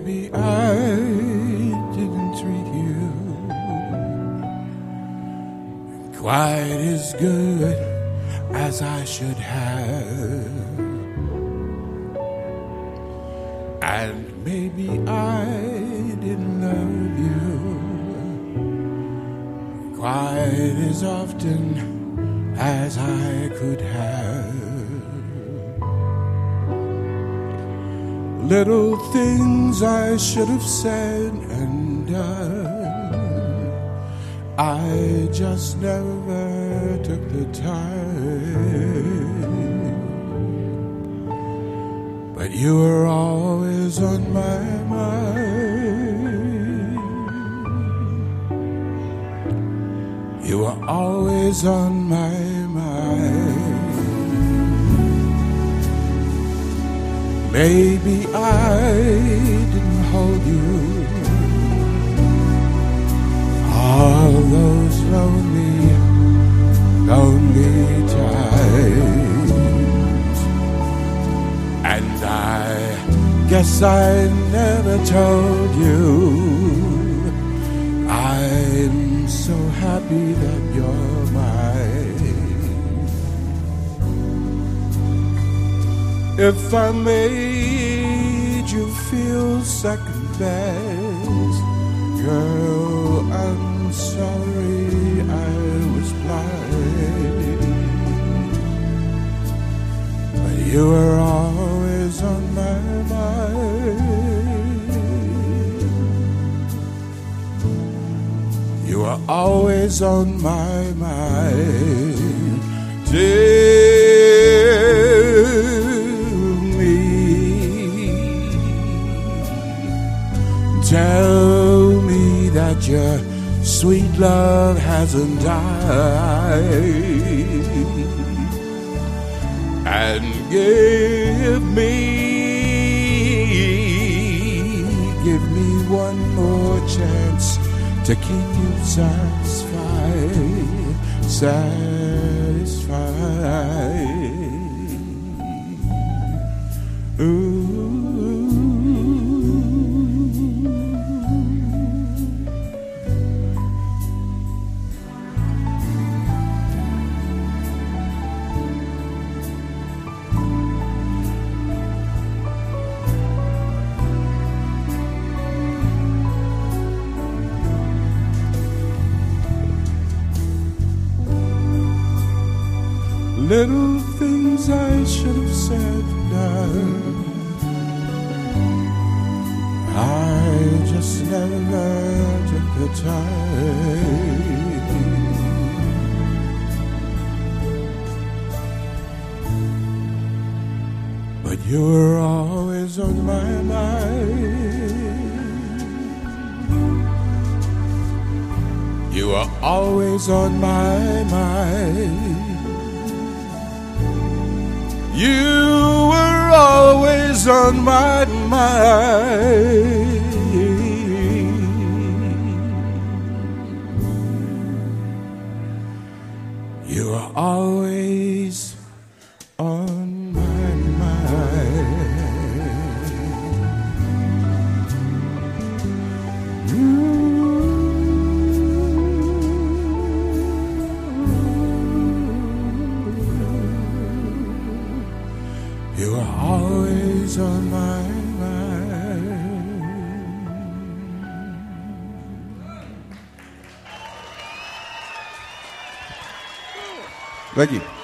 Maybe I didn't treat you quite as good as I should have, and maybe I didn't love you quite as often as I could have. Little things I should have said and done, I just never took the time. But you were always on my mind. You were always on my mind. Maybe I didn't hold you all those lonely, lonely times, and I guess I never told you I'm so happy that you're mine. If I made you feel second best, girl, I'm sorry I was blind. But you were always on my mind. You were always on my mind. Tell me that your sweet love hasn't died, and give me one more chance to keep you satisfied, satisfied. Ooh. Little things I should have said and done, I just never took the time. But you were always on my mind. You were always on my mind. You were always on my mind. You were always on my mind. You are always on my mind. Thank you.